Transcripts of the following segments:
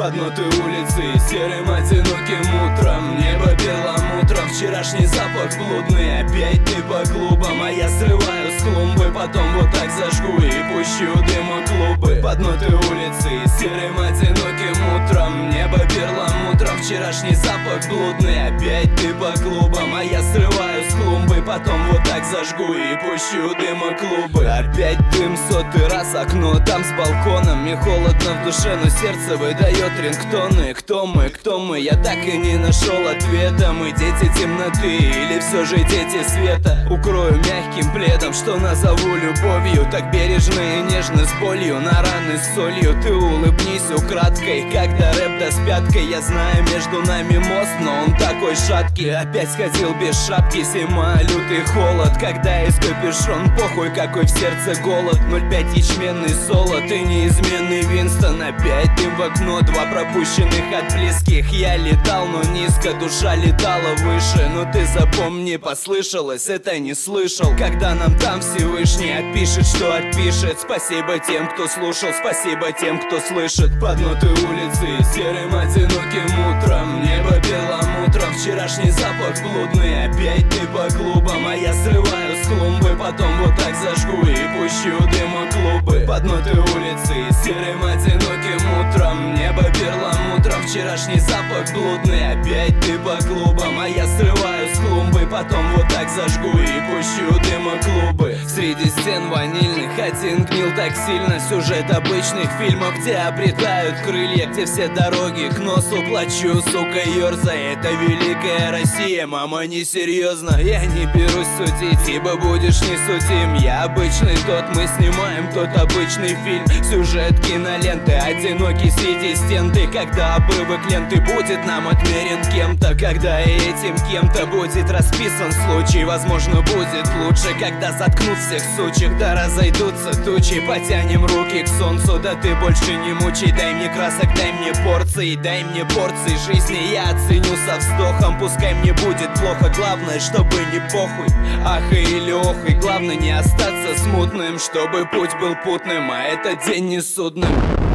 Под ноты улицы серым одиноким утром. Небо перламутром, вчерашний запах блудный. Опять ты по клубам, а я срываю с клумбы. Потом вот так зажгу и пущу дыма клубы. Под ноты улицы серым одиноким утром. Небо перламутром, вчерашний запах блудный. Опять ты по клубам, а я срываю с клумбы. Потом вот так зажгу и пущу дыма клубы. Опять дым сотый раз, окно там с балконом. Мне холодно в душе, но сердце выдает рингтоны. Кто мы, кто мы? Я так и не нашел ответа. Мы дети темноты или все же дети света? Укрою мягким пледом, что назову любовью. Так бережно и нежно, с болью, на раны с солью. Ты улыбнись украдкой, когда рэп да с пяткой. Я знаю, между нами мост, но он такой шаткий. Опять сходил без шапки, зима, лютый холод. Когда есть капюшон, похуй какой в сердце голод. 0,5 ячменный солод и неизменный Винстон. Опять дым в окно, два пропущенных от близких. Я летал, но низко, душа летала выше. Но ты запомни, послышалось, это не слышал. Когда нам там Всевышний отпишет, что отпишет. Спасибо тем, кто слушал, спасибо тем, кто слышит. Под ноты улицы серым одиноким утром. Небо перламутром, вчерашний запах блудный. Опять ты по клубам, а я срываю с клумбы. Потом вот так зажгу и пущу дыма клубы. Под ноты улицы серым одиноким утром. Небо перламутром, вчерашний запах блудный. Опять ты по клубам, а я срываю с клумбы. Потом вот так зажгу и пущу дыма клубы. Среди стен ванильных один гнил так сильно. Сюжет обычных фильмов, где обретают крылья, где все дороги к носу плачу, сука, ёрзай. Это великая Россия, мама, несерьезно. Я не берусь судить, ибо будешь не судим. Я обычный тот, мы снимаем тот обычный фильм. Сюжет киноленты, одинокий среди стен. Ты, когда обрывок ленты будет нам отмерен кем-то. Когда и этим кем-то будет расписан случай. Возможно, будет лучше, когда заткнут всех сучек. Да разойдутся тучи, потянем руки к солнцу. Да ты больше не мучай, дай мне красок, дай мне порции. Дай мне порции жизни, я оценю со вздохом. Пускай мне будет плохо, главное, чтобы не похуй. Ах или ох, и главное не остаться смутным, чтобы путь был путным, а этот день не судным.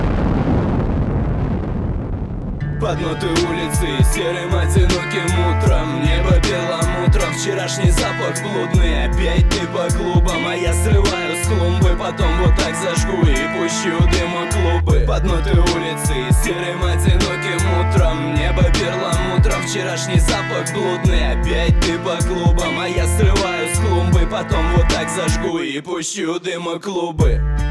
Под ноты улицы серым одиноким утром. Небо перламутром, вчерашний запах блудный. Опять ты по клубам, а я срываю с клумбы. Потом вот так зажгу и пущу дыма клубы. Под ноты улицы серым одиноким утром. Небо перламутром, вчерашний запах блудный. Опять ты по клубам, а я срываю с клумбы. Потом вот так зажгу и пущу дыма клубы.